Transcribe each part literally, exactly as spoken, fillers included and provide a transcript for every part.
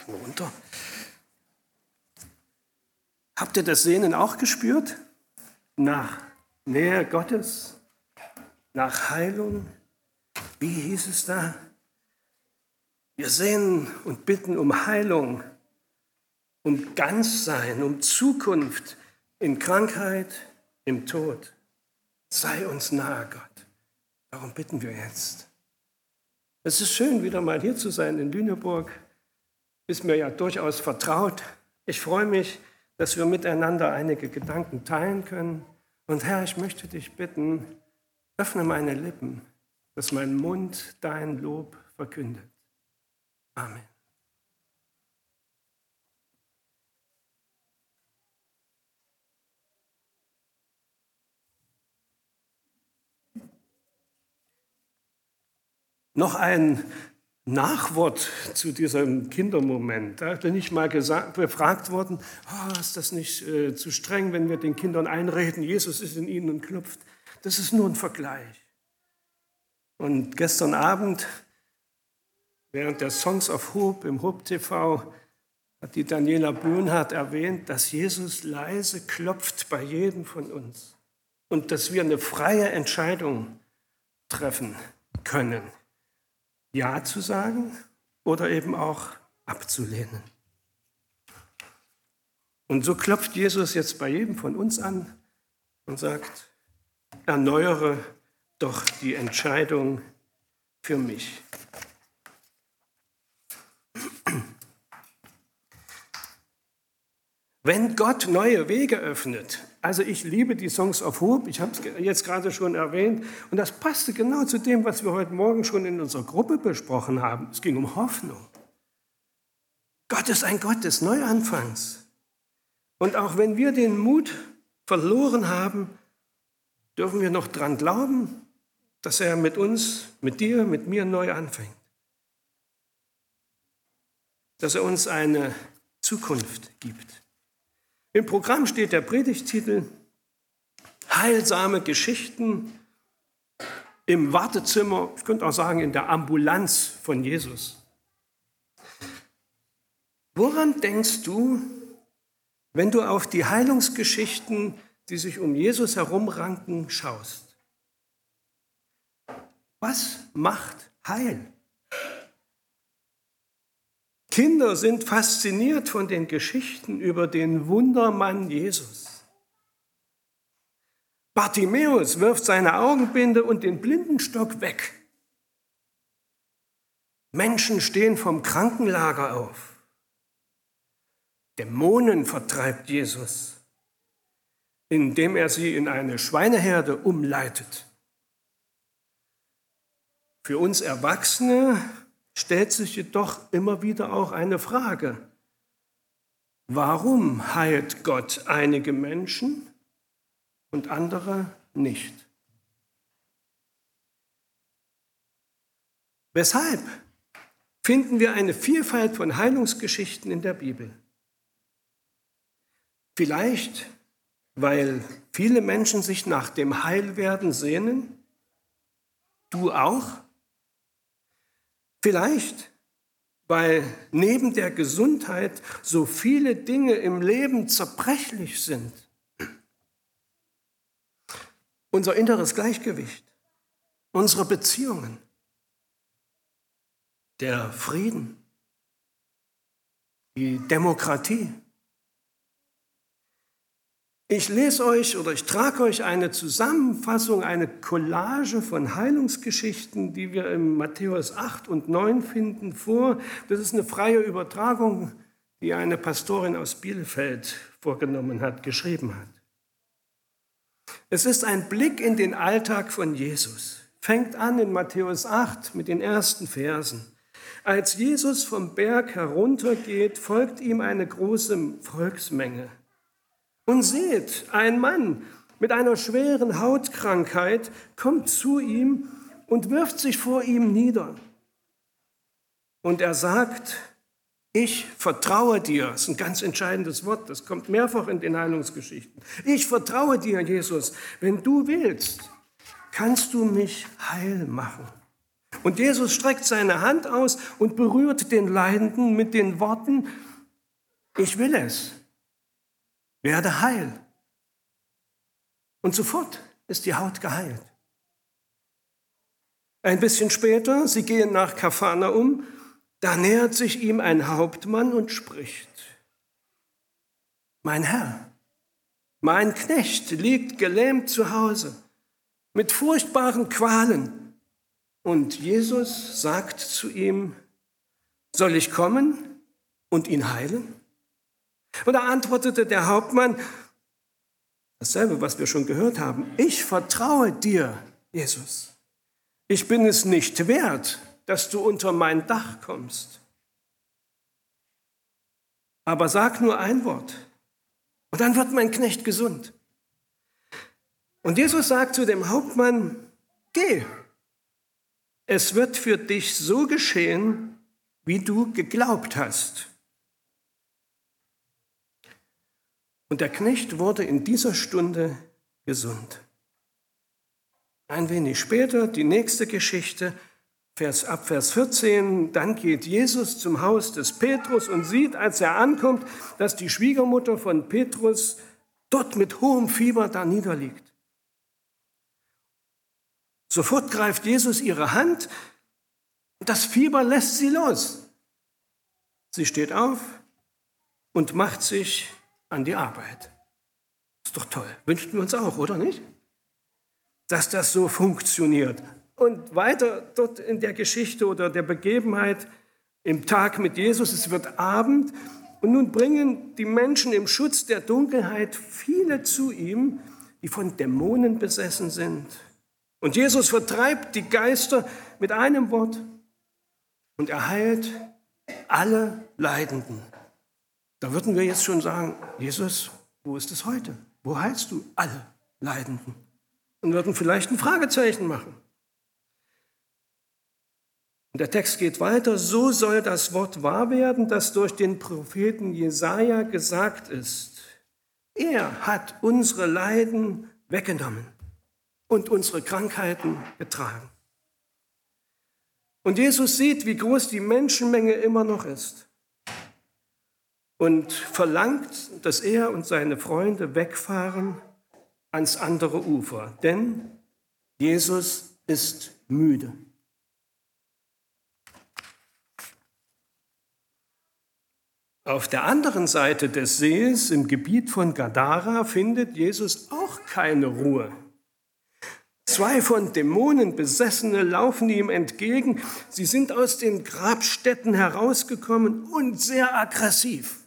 Mal runter. Habt ihr das Sehnen auch gespürt? Nach Nähe Gottes, nach Heilung? Wie hieß es da? Wir sehnen und bitten um Heilung, um Ganzsein, um Zukunft in Krankheit, im Tod. Sei uns nahe, Gott. Darum bitten wir jetzt. Es ist schön, wieder mal hier zu sein in Lüneburg. Ist mir ja durchaus vertraut. Ich freue mich, dass wir miteinander einige Gedanken teilen können. Und Herr, ich möchte dich bitten, öffne meine Lippen, dass mein Mund dein Lob verkündet. Amen. Noch ein Nachwort zu diesem Kindermoment. Da bin ich mal gesagt, befragt worden, oh, ist das nicht äh, zu streng, wenn wir den Kindern einreden, Jesus ist in ihnen und klopft. Das ist nur ein Vergleich. Und gestern Abend, während der Songs of Hope im Hope T V, hat die Daniela Böhnhardt erwähnt, dass Jesus leise klopft bei jedem von uns und dass wir eine freie Entscheidung treffen können. Ja zu sagen oder eben auch abzulehnen. Und so klopft Jesus jetzt bei jedem von uns an und sagt, erneuere doch die Entscheidung für mich. Wenn Gott neue Wege öffnet, also ich liebe die Songs of Hope, ich habe es jetzt gerade schon erwähnt, und das passte genau zu dem, was wir heute Morgen schon in unserer Gruppe besprochen haben. Es ging um Hoffnung. Gott ist ein Gott des Neuanfangs. Und auch wenn wir den Mut verloren haben, dürfen wir noch dran glauben, dass er mit uns, mit dir, mit mir neu anfängt. Dass er uns eine Zukunft gibt. Im Programm steht der Predigttitel Heilsame Geschichten im Wartezimmer, ich könnte auch sagen in der Ambulanz von Jesus. Woran denkst du, wenn du auf die Heilungsgeschichten, die sich um Jesus herumranken, schaust? Was macht Heil? Kinder sind fasziniert von den Geschichten über den Wundermann Jesus. Bartimäus wirft seine Augenbinde und den Blindenstock weg. Menschen stehen vom Krankenlager auf. Dämonen vertreibt Jesus, indem er sie in eine Schweineherde umleitet. Für uns Erwachsene stellt sich jedoch immer wieder auch eine Frage. Warum heilt Gott einige Menschen und andere nicht? Weshalb finden wir eine Vielfalt von Heilungsgeschichten in der Bibel? Vielleicht, weil viele Menschen sich nach dem Heilwerden sehnen? Du auch? Vielleicht, weil neben der Gesundheit so viele Dinge im Leben zerbrechlich sind. Unser inneres Gleichgewicht, unsere Beziehungen, der Frieden, die Demokratie. Ich lese euch oder ich trage euch eine Zusammenfassung, eine Collage von Heilungsgeschichten, die wir im Matthäus acht und neun finden, vor. Das ist eine freie Übertragung, die eine Pastorin aus Bielefeld vorgenommen hat, geschrieben hat. Es ist ein Blick in den Alltag von Jesus. Fängt an in Matthäus acht mit den ersten Versen. Als Jesus vom Berg heruntergeht, folgt ihm eine große Volksmenge. Und seht, ein Mann mit einer schweren Hautkrankheit kommt zu ihm und wirft sich vor ihm nieder. Und er sagt, ich vertraue dir. Das ist ein ganz entscheidendes Wort, das kommt mehrfach in den Heilungsgeschichten. Ich vertraue dir, Jesus. Wenn du willst, kannst du mich heil machen. Und Jesus streckt seine Hand aus und berührt den Leidenden mit den Worten, ich will es, werde heil. Und sofort ist die Haut geheilt. Ein bisschen später, sie gehen nach Kapharnaum, da nähert sich ihm ein Hauptmann und spricht, mein Herr, mein Knecht liegt gelähmt zu Hause, mit furchtbaren Qualen. Und Jesus sagt zu ihm, soll ich kommen und ihn heilen? Und da antwortete der Hauptmann, dasselbe, was wir schon gehört haben, ich vertraue dir, Jesus. Ich bin es nicht wert, dass du unter mein Dach kommst. Aber sag nur ein Wort und dann wird mein Knecht gesund. Und Jesus sagt zu dem Hauptmann, geh, es wird für dich so geschehen, wie du geglaubt hast. Und der Knecht wurde in dieser Stunde gesund. Ein wenig später, die nächste Geschichte, Vers, ab Vers vierzehn, dann geht Jesus zum Haus des Petrus und sieht, als er ankommt, dass die Schwiegermutter von Petrus dort mit hohem Fieber da niederliegt. Sofort greift Jesus ihre Hand, das Fieber lässt sie los. Sie steht auf und macht sich an die Arbeit. Ist doch toll, wünschen wir uns auch, oder nicht? Dass das so funktioniert. Und weiter dort in der Geschichte oder der Begebenheit im Tag mit Jesus, es wird Abend und nun bringen die Menschen im Schutz der Dunkelheit viele zu ihm, die von Dämonen besessen sind. Und Jesus vertreibt die Geister mit einem Wort und er heilt alle Leidenden. Da würden wir jetzt schon sagen, Jesus, wo ist es heute? Wo heilst du alle Leidenden? Und würden vielleicht ein Fragezeichen machen. Und der Text geht weiter, so soll das Wort wahr werden, das durch den Propheten Jesaja gesagt ist. Er hat unsere Leiden weggenommen und unsere Krankheiten getragen. Und Jesus sieht, wie groß die Menschenmenge immer noch ist und verlangt, dass er und seine Freunde wegfahren ans andere Ufer, denn Jesus ist müde. Auf der anderen Seite des Sees, im Gebiet von Gadara, findet Jesus auch keine Ruhe. Zwei von Dämonen Besessene laufen ihm entgegen. Sie sind aus den Grabstätten herausgekommen und sehr aggressiv.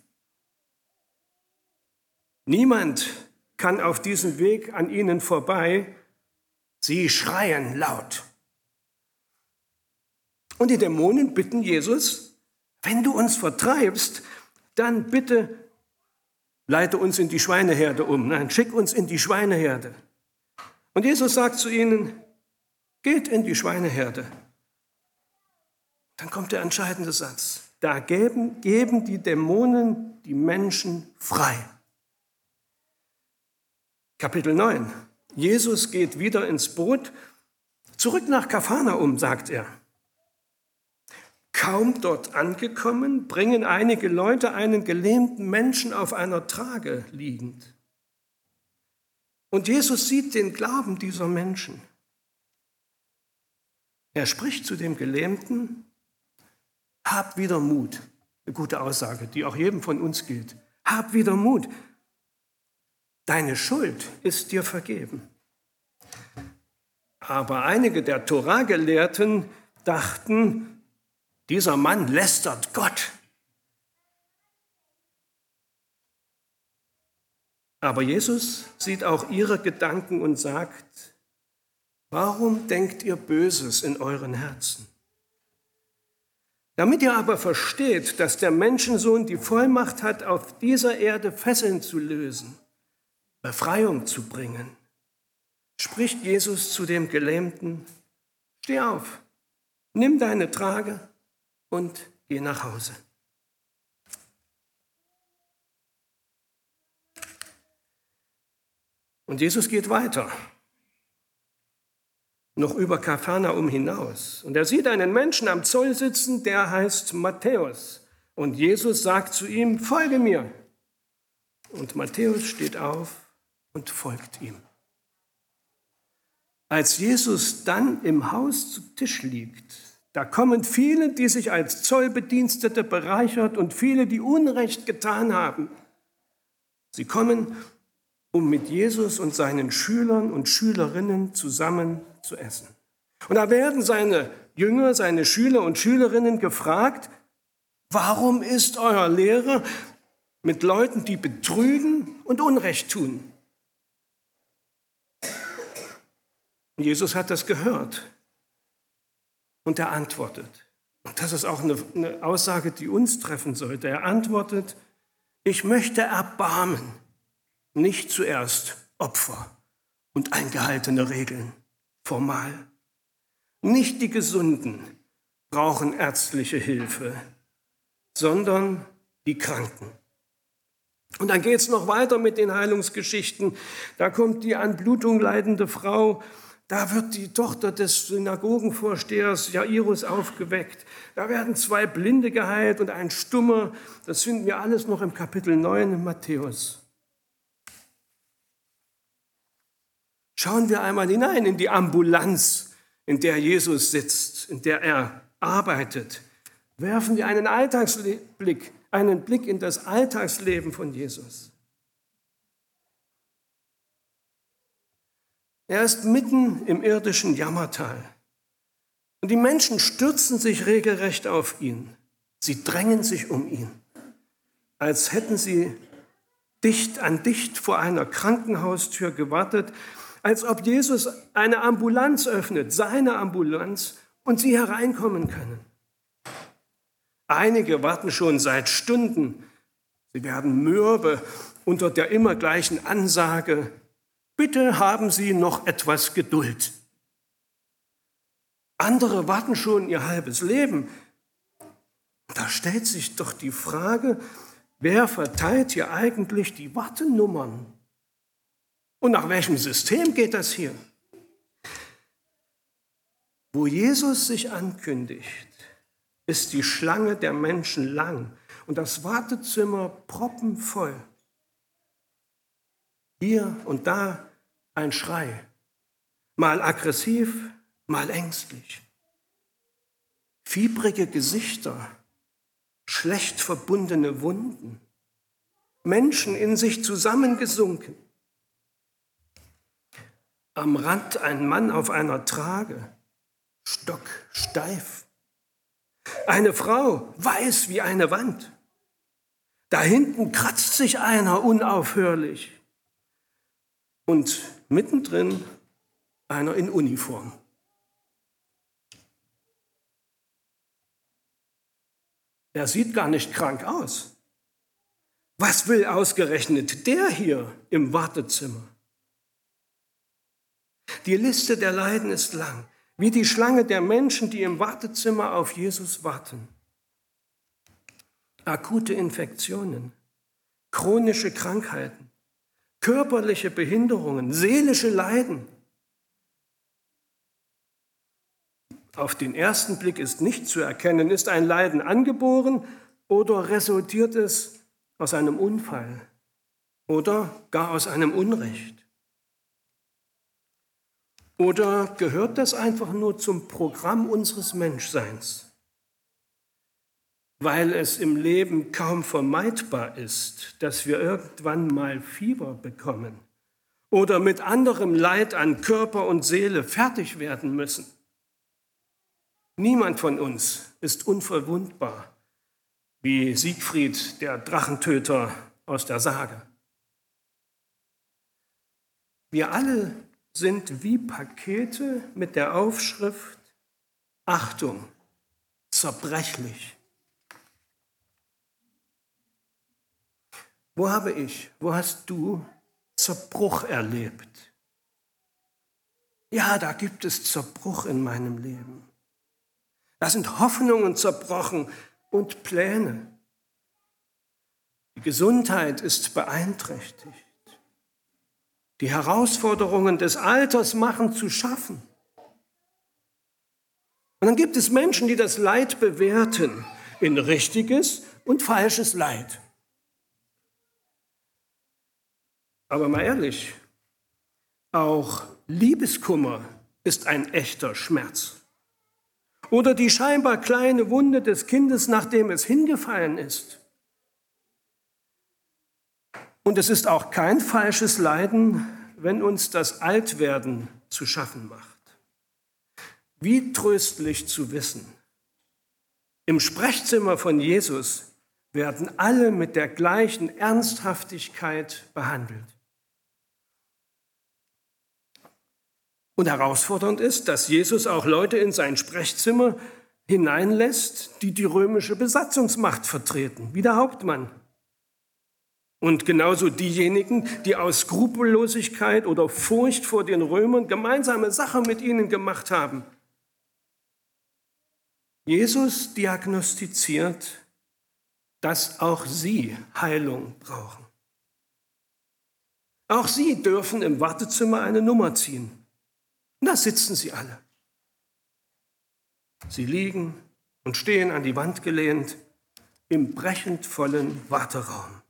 Niemand kann auf diesem Weg an ihnen vorbei. Sie schreien laut. Und die Dämonen bitten Jesus, wenn du uns vertreibst, dann bitte leite uns in die Schweineherde um. Nein, schick uns in die Schweineherde. Und Jesus sagt zu ihnen, geht in die Schweineherde. Dann kommt der entscheidende Satz. Da geben, geben die Dämonen die Menschen frei. Kapitel neun. Jesus geht wieder ins Boot. Zurück nach Kapharnaum, sagt er. Kaum dort angekommen, bringen einige Leute einen gelähmten Menschen auf einer Trage liegend. Und Jesus sieht den Glauben dieser Menschen. Er spricht zu dem Gelähmten, hab wieder Mut. Eine gute Aussage, die auch jedem von uns gilt. Hab wieder Mut. Deine Schuld ist dir vergeben. Aber einige der Torah-Gelehrten dachten, dieser Mann lästert Gott. Aber Jesus sieht auch ihre Gedanken und sagt, warum denkt ihr Böses in euren Herzen? Damit ihr aber versteht, dass der Menschensohn die Vollmacht hat, auf dieser Erde Fesseln zu lösen, Befreiung zu bringen, spricht Jesus zu dem Gelähmten, steh auf, nimm deine Trage und geh nach Hause. Und Jesus geht weiter. noch über Kapharnaum hinaus. Und er sieht einen Menschen am Zoll sitzen, der heißt Matthäus. Und Jesus sagt zu ihm, folge mir. Und Matthäus steht auf und folgt ihm. Als Jesus dann im Haus zu Tisch liegt, da kommen viele, die sich als Zollbedienstete bereichert und viele, die Unrecht getan haben. Sie kommen, um mit Jesus und seinen Schülern und Schülerinnen zusammen zu essen. Und da werden seine Jünger, seine Schüler und Schülerinnen gefragt, warum ist euer Lehrer mit Leuten, die betrügen und Unrecht tun? Und Jesus hat das gehört und er antwortet. Und das ist auch eine, eine Aussage, die uns treffen sollte. Er antwortet, ich möchte erbarmen, nicht zuerst Opfer und eingehaltene Regeln, formal. Nicht die Gesunden brauchen ärztliche Hilfe, sondern die Kranken. Und dann geht es noch weiter mit den Heilungsgeschichten. Da kommt die an Blutung leidende Frau, da wird die Tochter des Synagogenvorstehers Jairus aufgeweckt. Da werden zwei Blinde geheilt und ein Stummer. Das finden wir alles noch im Kapitel neun in Matthäus. Schauen wir einmal hinein in die Ambulanz, in der Jesus sitzt, in der er arbeitet. Werfen wir einen Alltagsblick, einen Blick in das Alltagsleben von Jesus. Er ist mitten im irdischen Jammertal. Und die Menschen stürzen sich regelrecht auf ihn. Sie drängen sich um ihn, als hätten sie dicht an dicht vor einer Krankenhaustür gewartet, als ob Jesus eine Ambulanz öffnet, seine Ambulanz, und sie hereinkommen können. Einige warten schon seit Stunden. Sie werden mürbe unter der immer gleichen Ansage, bitte haben Sie noch etwas Geduld. Andere warten schon ihr halbes Leben. Da stellt sich doch die Frage, wer verteilt hier eigentlich die Wartenummern? Und nach welchem System geht das hier? Wo Jesus sich ankündigt, ist die Schlange der Menschen lang und das Wartezimmer proppenvoll. Hier und da ein Schrei, mal aggressiv, mal ängstlich. Fiebrige Gesichter, schlecht verbundene Wunden, Menschen in sich zusammengesunken. Am Rand ein Mann auf einer Trage, stocksteif. Eine Frau, weiß wie eine Wand. Da hinten kratzt sich einer unaufhörlich. Und mittendrin einer in Uniform. Er sieht gar nicht krank aus. Was will ausgerechnet der hier im Wartezimmer? Die Liste der Leiden ist lang, wie die Schlange der Menschen, die im Wartezimmer auf Jesus warten. Akute Infektionen, chronische Krankheiten, körperliche Behinderungen, seelische Leiden. Auf den ersten Blick ist nicht zu erkennen, ist ein Leiden angeboren oder resultiert es aus einem Unfall oder gar aus einem Unrecht? Oder gehört das einfach nur zum Programm unseres Menschseins? Weil es im Leben kaum vermeidbar ist, dass wir irgendwann mal Fieber bekommen oder mit anderem Leid an Körper und Seele fertig werden müssen. Niemand von uns ist unverwundbar, wie Siegfried, der Drachentöter aus der Sage. Wir alle sind wie Pakete mit der Aufschrift Achtung, zerbrechlich. Wo habe ich, wo hast du Zerbruch erlebt? Ja, da gibt es Zerbruch in meinem Leben. Da sind Hoffnungen zerbrochen und Pläne. Die Gesundheit ist beeinträchtigt. Die Herausforderungen des Alters machen zu schaffen. Und dann gibt es Menschen, die das Leid bewerten in richtiges und falsches Leid. Aber mal ehrlich, auch Liebeskummer ist ein echter Schmerz. Oder die scheinbar kleine Wunde des Kindes, nachdem es hingefallen ist. Und es ist auch kein falsches Leiden, wenn uns das Altwerden zu schaffen macht. Wie tröstlich zu wissen, im Sprechzimmer von Jesus werden alle mit der gleichen Ernsthaftigkeit behandelt. Und herausfordernd ist, dass Jesus auch Leute in sein Sprechzimmer hineinlässt, die die römische Besatzungsmacht vertreten, wie der Hauptmann. Und genauso diejenigen, die aus Skrupellosigkeit oder Furcht vor den Römern gemeinsame Sache mit ihnen gemacht haben. Jesus diagnostiziert, dass auch sie Heilung brauchen. Auch sie dürfen im Wartezimmer eine Nummer ziehen. Und da sitzen sie alle. Sie liegen und stehen an die Wand gelehnt im brechend vollen Warteraum.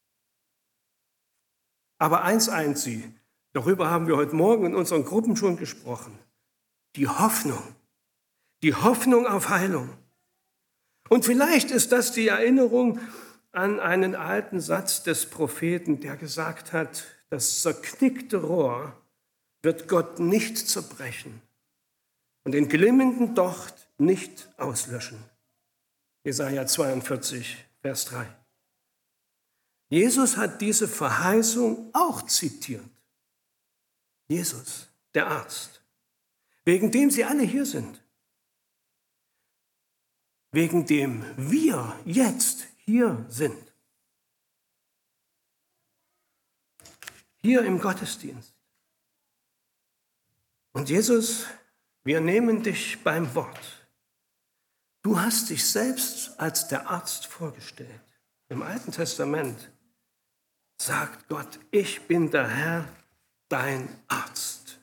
Aber eins eint sie, darüber haben wir heute Morgen in unseren Gruppen schon gesprochen, die Hoffnung, die Hoffnung auf Heilung. Und vielleicht ist das die Erinnerung an einen alten Satz des Propheten, der gesagt hat, das zerknickte Rohr wird Gott nicht zerbrechen und den glimmenden Docht nicht auslöschen. Jesaja zweiundvierzig, Vers drei. Jesus hat diese Verheißung auch zitiert. Jesus, der Arzt, wegen dem Sie alle hier sind, wegen dem wir jetzt hier sind, hier im Gottesdienst. Und Jesus, wir nehmen dich beim Wort. Du hast dich selbst als der Arzt vorgestellt. Im Alten Testament sagt Gott, ich bin der Herr, dein Arzt.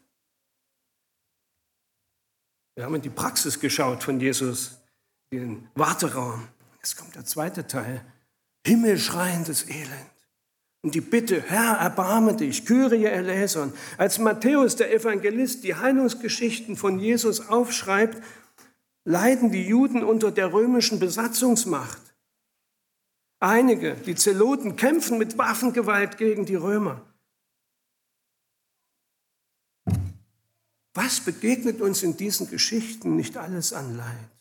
Wir haben in die Praxis geschaut von Jesus, den Warteraum. Jetzt kommt der zweite Teil, himmelschreiendes Elend. Und die Bitte, Herr, erbarme dich, Kyrie eleison. Als Matthäus, der Evangelist, die Heilungsgeschichten von Jesus aufschreibt, leiden die Juden unter der römischen Besatzungsmacht. Einige, die Zeloten, kämpfen mit Waffengewalt gegen die Römer. Was begegnet uns in diesen Geschichten nicht alles an Leid?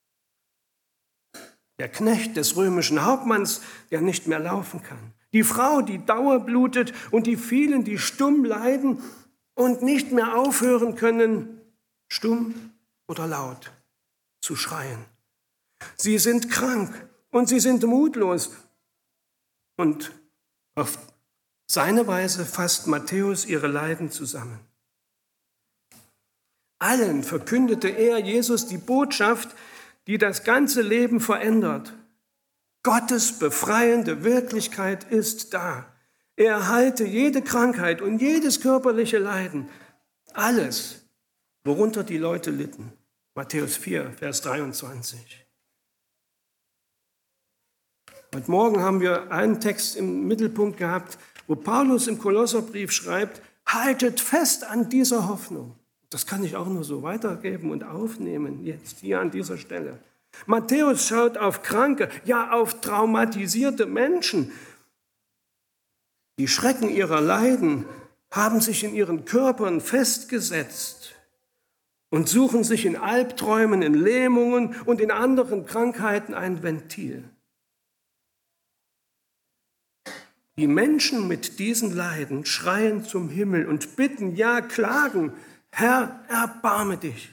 Der Knecht des römischen Hauptmanns, der nicht mehr laufen kann. Die Frau, die dauerblutet und die vielen, die stumm leiden und nicht mehr aufhören können, stumm oder laut zu schreien. Sie sind krank und sie sind mutlos. Und auf seine Weise fasst Matthäus ihre Leiden zusammen. Allen verkündete er, Jesus, die Botschaft, die das ganze Leben verändert. Gottes befreiende Wirklichkeit ist da. Er heilte jede Krankheit und jedes körperliche Leiden. Alles, worunter die Leute litten. Matthäus vier, Vers dreiundzwanzig. Heute Morgen haben wir einen Text im Mittelpunkt gehabt, wo Paulus im Kolosserbrief schreibt, haltet fest an dieser Hoffnung. Das kann ich auch nur so weitergeben und aufnehmen, jetzt hier an dieser Stelle. Matthäus schaut auf kranke, ja auf traumatisierte Menschen. Die Schrecken ihrer Leiden haben sich in ihren Körpern festgesetzt und suchen sich in Albträumen, in Lähmungen und in anderen Krankheiten ein Ventil. Die Menschen mit diesen Leiden schreien zum Himmel und bitten, ja klagen, Herr, erbarme dich.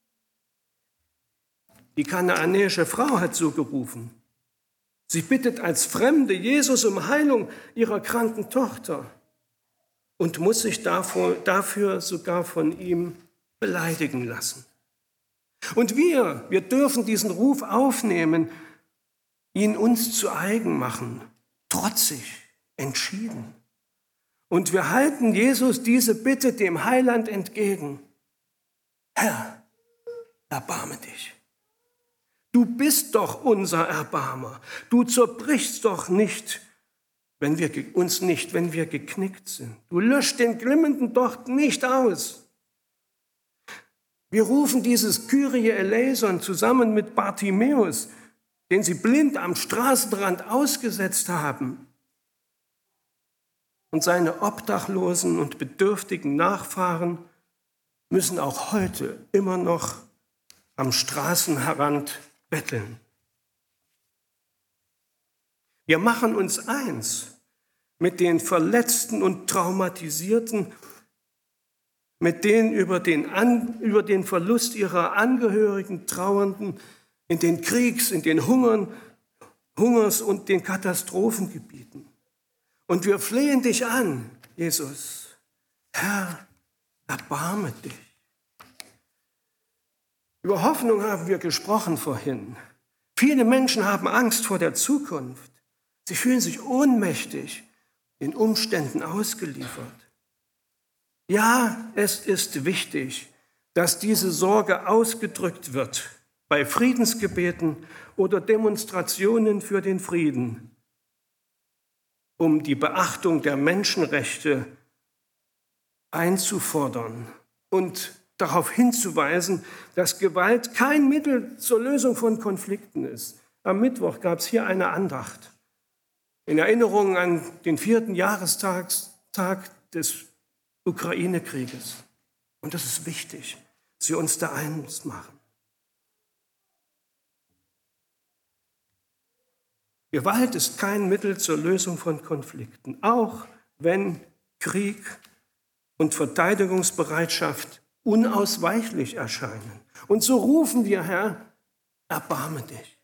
Die kanaanäische Frau hat so gerufen. Sie bittet als Fremde Jesus um Heilung ihrer kranken Tochter und muss sich dafür, dafür sogar von ihm beleidigen lassen. Und wir, wir dürfen diesen Ruf aufnehmen, ihn uns zu eigen machen, trotzig, entschieden. Und wir halten Jesus diese Bitte dem Heiland entgegen. Herr, erbarme dich. Du bist doch unser Erbarmer. Du zerbrichst doch nicht, wenn wir uns nicht, wenn wir geknickt sind. Du löscht den glimmenden Docht nicht aus. Wir rufen dieses Kyrie eleison zusammen mit Bartimäus, den sie blind am Straßenrand ausgesetzt haben. Und seine obdachlosen und bedürftigen Nachfahren müssen auch heute immer noch am Straßenrand betteln. Wir machen uns eins mit den Verletzten und Traumatisierten, mit den über den, An, über den Verlust ihrer Angehörigen Trauernden in den Kriegs-, in den Hungern, Hungers- und den Katastrophengebieten. Und wir flehen dich an, Jesus. Herr, erbarme dich. Über Hoffnung haben wir gesprochen vorhin. Viele Menschen haben Angst vor der Zukunft. Sie fühlen sich ohnmächtig, den Umständen ausgeliefert. Ja, es ist wichtig, dass diese Sorge ausgedrückt wird bei Friedensgebeten oder Demonstrationen für den Frieden, um die Beachtung der Menschenrechte einzufordern und darauf hinzuweisen, dass Gewalt kein Mittel zur Lösung von Konflikten ist. Am Mittwoch gab es hier eine Andacht in Erinnerung an den vierten Jahrestag des Ukraine-Krieges. Und das ist wichtig, dass wir uns da eins machen. Gewalt ist kein Mittel zur Lösung von Konflikten, auch wenn Krieg und Verteidigungsbereitschaft unausweichlich erscheinen. Und so rufen wir, Herr, erbarme dich.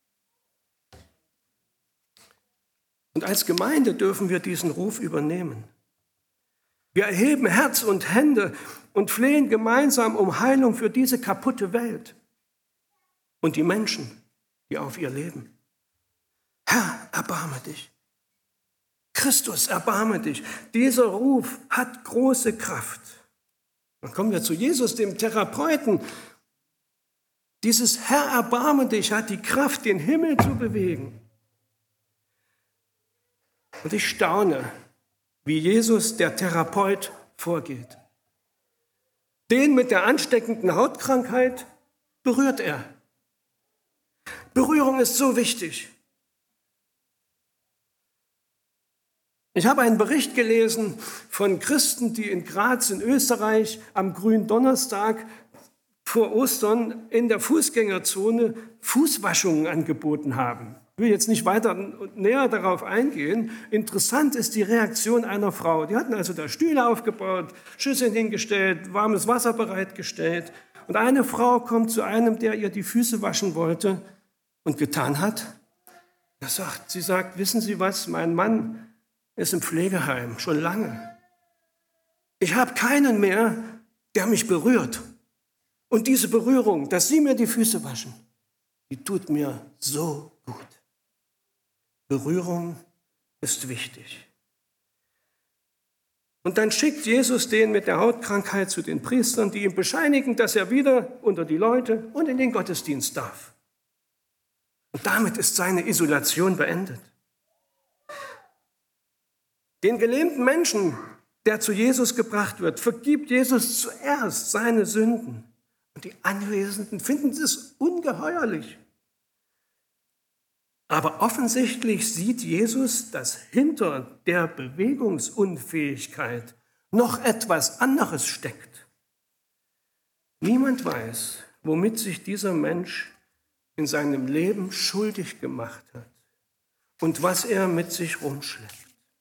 Und als Gemeinde dürfen wir diesen Ruf übernehmen. Wir erheben Herz und Hände und flehen gemeinsam um Heilung für diese kaputte Welt und die Menschen, die auf ihr leben. Herr, erbarme dich. Christus, erbarme dich. Dieser Ruf hat große Kraft. Dann kommen wir zu Jesus, dem Therapeuten. Dieses Herr, erbarme dich hat die Kraft, den Himmel zu bewegen. Und ich staune, wie Jesus, der Therapeut, vorgeht. Den mit der ansteckenden Hautkrankheit berührt er. Berührung ist so wichtig. Ich habe einen Bericht gelesen von Christen, die in Graz in Österreich am Gründonnerstag vor Ostern in der Fußgängerzone Fußwaschungen angeboten haben. Ich will jetzt nicht weiter näher darauf eingehen. Interessant ist die Reaktion einer Frau. Die hatten also da Stühle aufgebaut, Schüsseln hingestellt, warmes Wasser bereitgestellt. Und eine Frau kommt zu einem, der ihr die Füße waschen wollte und getan hat. Er sagt, sie sagt, wissen Sie was, mein Mann ist im Pflegeheim, schon lange. Ich habe keinen mehr, der mich berührt. Und diese Berührung, dass Sie mir die Füße waschen, die tut mir so gut. Berührung ist wichtig. Und dann schickt Jesus den mit der Hautkrankheit zu den Priestern, die ihm bescheinigen, dass er wieder unter die Leute und in den Gottesdienst darf. Und damit ist seine Isolation beendet. Den gelähmten Menschen, der zu Jesus gebracht wird, vergibt Jesus zuerst seine Sünden. Und die Anwesenden finden es ungeheuerlich. Aber offensichtlich sieht Jesus, dass hinter der Bewegungsunfähigkeit noch etwas anderes steckt. Niemand weiß, womit sich dieser Mensch in seinem Leben schuldig gemacht hat und was er mit sich rumschleppt.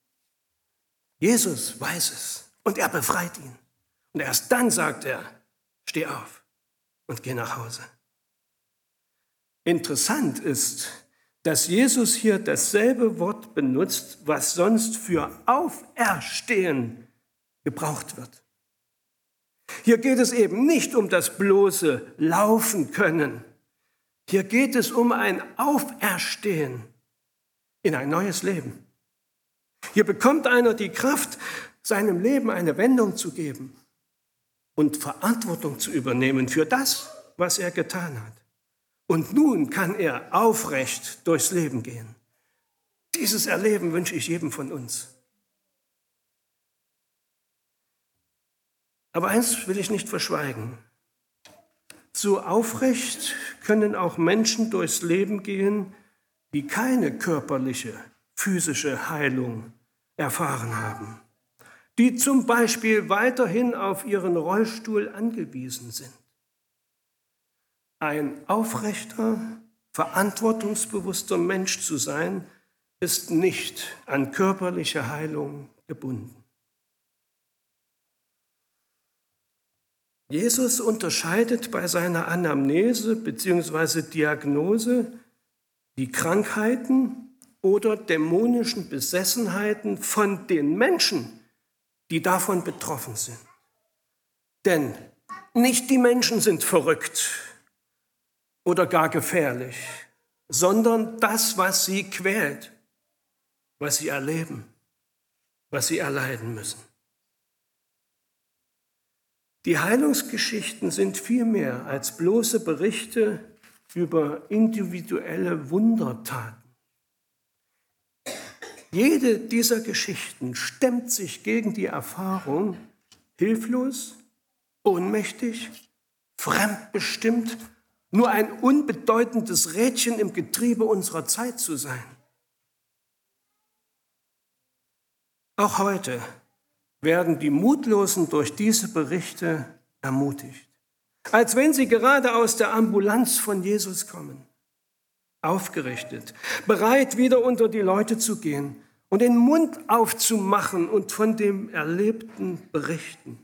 Jesus weiß es und er befreit ihn. Und erst dann sagt er, steh auf und geh nach Hause. Interessant ist, dass Jesus hier dasselbe Wort benutzt, was sonst für Auferstehen gebraucht wird. Hier geht es eben nicht um das bloße Laufen können. Hier geht es um ein Auferstehen in ein neues Leben. Hier bekommt einer die Kraft, seinem Leben eine Wendung zu geben und Verantwortung zu übernehmen für das, was er getan hat. Und nun kann er aufrecht durchs Leben gehen. Dieses Erleben wünsche ich jedem von uns. Aber eins will ich nicht verschweigen. So aufrecht können auch Menschen durchs Leben gehen, die keine körperliche, physische Heilung erfahren haben, die zum Beispiel weiterhin auf ihren Rollstuhl angewiesen sind. Ein aufrechter, verantwortungsbewusster Mensch zu sein, ist nicht an körperliche Heilung gebunden. Jesus unterscheidet bei seiner Anamnese bzw. Diagnose die Krankheiten oder dämonischen Besessenheiten von den Menschen, die davon betroffen sind. Denn nicht die Menschen sind verrückt oder gar gefährlich, sondern das, was sie quält, was sie erleben, was sie erleiden müssen. Die Heilungsgeschichten sind viel mehr als bloße Berichte über individuelle Wundertaten. Jede dieser Geschichten stemmt sich gegen die Erfahrung, hilflos, ohnmächtig, fremdbestimmt, nur ein unbedeutendes Rädchen im Getriebe unserer Zeit zu sein. Auch heute werden die Mutlosen durch diese Berichte ermutigt, als wenn sie gerade aus der Ambulanz von Jesus kommen, aufgerichtet, bereit, wieder unter die Leute zu gehen und den Mund aufzumachen und von dem Erlebten berichten.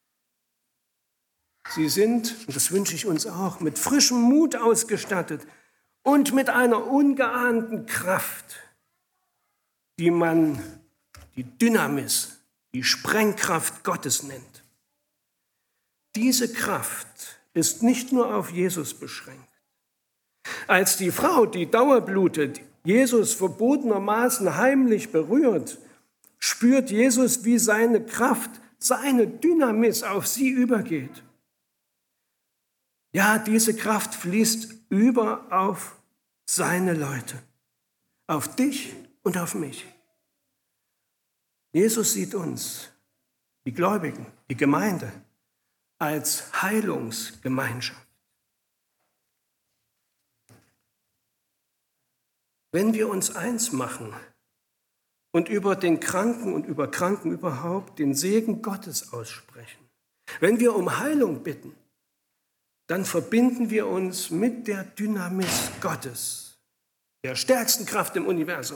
Sie sind, und das wünsche ich uns auch, mit frischem Mut ausgestattet und mit einer ungeahnten Kraft, die man die Dynamis, die Sprengkraft Gottes nennt. Diese Kraft ist nicht nur auf Jesus beschränkt. Als die Frau, die dauerblutet, Jesus verbotenermaßen heimlich berührt, spürt Jesus, wie seine Kraft, seine Dynamis auf sie übergeht. Ja, diese Kraft fließt über auf seine Leute, auf dich und auf mich. Jesus sieht uns, die Gläubigen, die Gemeinde, als Heilungsgemeinschaft. Wenn wir uns eins machen und über den Kranken und über Kranken überhaupt den Segen Gottes aussprechen, wenn wir um Heilung bitten, dann verbinden wir uns mit der Dynamis Gottes, der stärksten Kraft im Universum.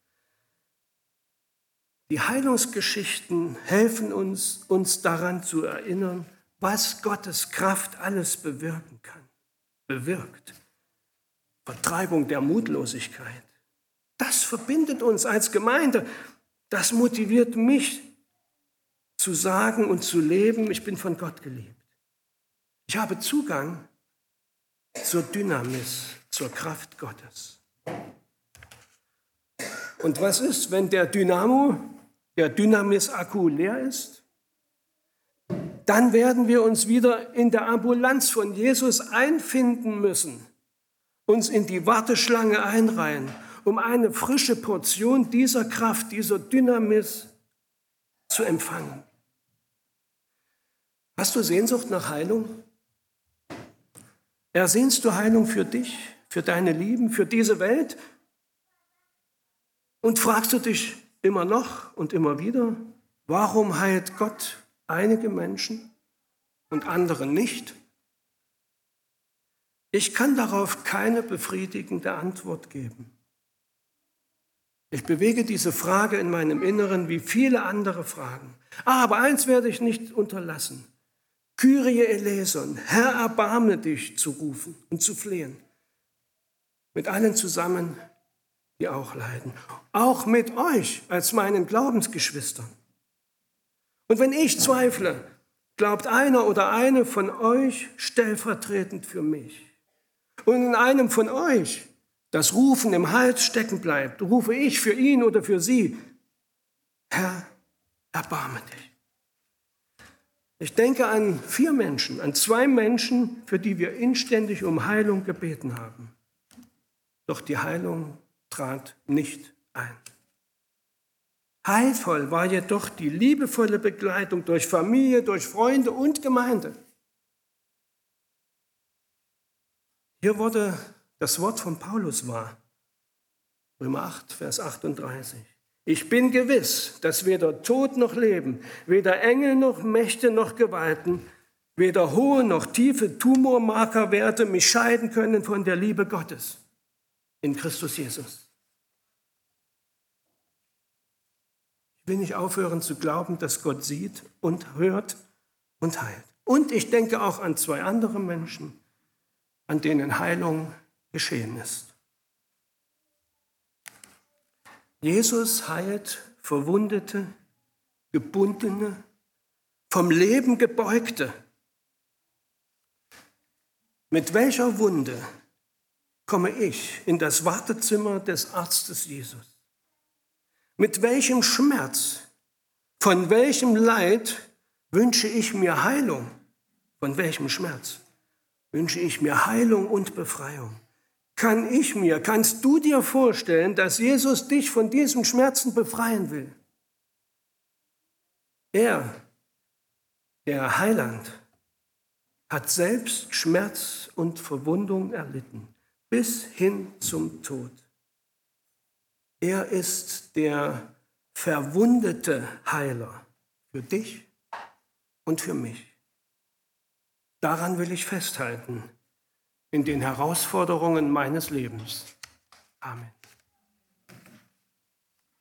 Die Heilungsgeschichten helfen uns, uns daran zu erinnern, was Gottes Kraft alles bewirken kann, bewirkt. Vertreibung der Mutlosigkeit. Das verbindet uns als Gemeinde. Das motiviert mich zu sagen und zu leben, ich bin von Gott geliebt. Ich habe Zugang zur Dynamis, zur Kraft Gottes. Und was ist, wenn der Dynamo, der Dynamis-Akku leer ist? Dann werden wir uns wieder in der Ambulanz von Jesus einfinden müssen, uns in die Warteschlange einreihen, um eine frische Portion dieser Kraft, dieser Dynamis zu empfangen. Hast du Sehnsucht nach Heilung? Ersehnst du Heilung für dich, für deine Lieben, für diese Welt? Und fragst du dich immer noch und immer wieder, warum heilt Gott einige Menschen und andere nicht? Ich kann darauf keine befriedigende Antwort geben. Ich bewege diese Frage in meinem Inneren wie viele andere Fragen. Aber eins werde ich nicht unterlassen. Kyrie eleison, Herr, erbarme dich, zu rufen und zu flehen. Mit allen zusammen, die auch leiden. Auch mit euch als meinen Glaubensgeschwistern. Und wenn ich zweifle, glaubt einer oder eine von euch stellvertretend für mich. Und in einem von euch das Rufen im Hals stecken bleibt, rufe ich für ihn oder für sie, Herr, erbarme dich. Ich denke an vier Menschen, an zwei Menschen, für die wir inständig um Heilung gebeten haben. Doch die Heilung trat nicht ein. Heilvoll war jedoch die liebevolle Begleitung durch Familie, durch Freunde und Gemeinde. Hier wurde das Wort von Paulus wahr. Römer acht, Vers achtunddreißig. Ich bin gewiss, dass weder Tod noch Leben, weder Engel noch Mächte noch Gewalten, weder hohe noch tiefe Tumormarkerwerte mich scheiden können von der Liebe Gottes in Christus Jesus. Ich will nicht aufhören zu glauben, dass Gott sieht und hört und heilt. Und ich denke auch an zwei andere Menschen, an denen Heilung geschehen ist. Jesus heilt Verwundete, Gebundene, vom Leben Gebeugte. Mit welcher Wunde komme ich in das Wartezimmer des Arztes Jesus? Mit welchem Schmerz, von welchem Leid wünsche ich mir Heilung? Von welchem Schmerz wünsche ich mir Heilung und Befreiung? Kann ich mir, kannst du dir vorstellen, dass Jesus dich von diesen Schmerzen befreien will? Er, der Heiland, hat selbst Schmerz und Verwundung erlitten, bis hin zum Tod. Er ist der verwundete Heiler für dich und für mich. Daran will ich festhalten in den Herausforderungen meines Lebens. Amen.